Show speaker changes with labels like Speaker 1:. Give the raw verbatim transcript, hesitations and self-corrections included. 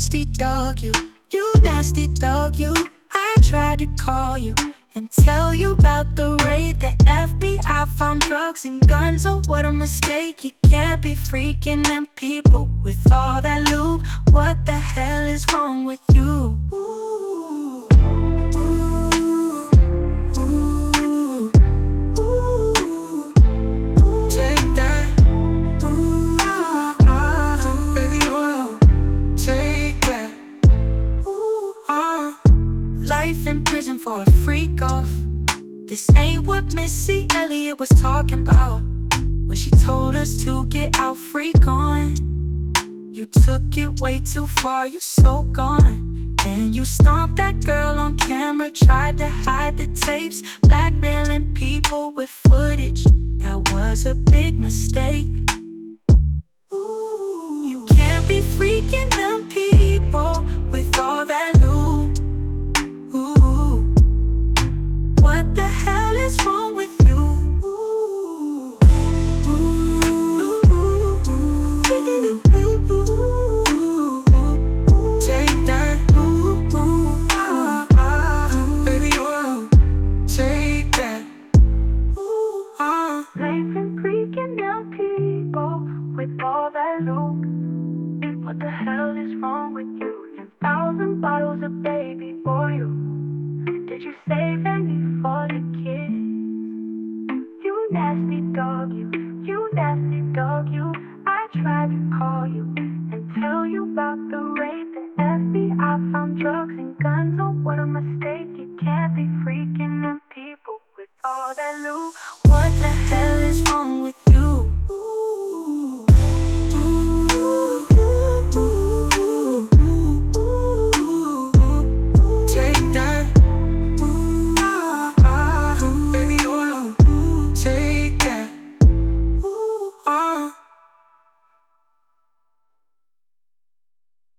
Speaker 1: nasty dog, you, you nasty dog, you. I tried to call you and tell you about the raid. The F B I found drugs and guns. Oh, what a mistake. You can't be freaking them people with all that loot. What the hell is wrong with you? Ooh, ooh, ooh, ooh. Take that. Ooh, ah, ah, baby oil. Take that. Ooh, ah. Life in prison for a freak off. This ain't what Missy Elliott was talking about when she told us to get our freak on. You took it way too far, you so gone. And you stomped that girl on camera, tried to hide the tapes, blackmailing people with footage. That was a big mistake. Ooh, you can't be freaking them people with all that loot. Ooh, what the hell is wrong with you? Ooh, ooh, ooh, take that. Ooh, ooh, ah, ah, baby oil. Take that. Ooh, ah. Life and freaking out people with all that loot. What the hell is wrong with you? And thousand bottles of baby oil. Did you save any for the kids? You nasty dog, you, you nasty dog, you. I tried to call you and tell you about the raid. The F B I found drugs and guns. Oh, what a mistake. You can't be freaking them people with all that loot. What the hell is wrong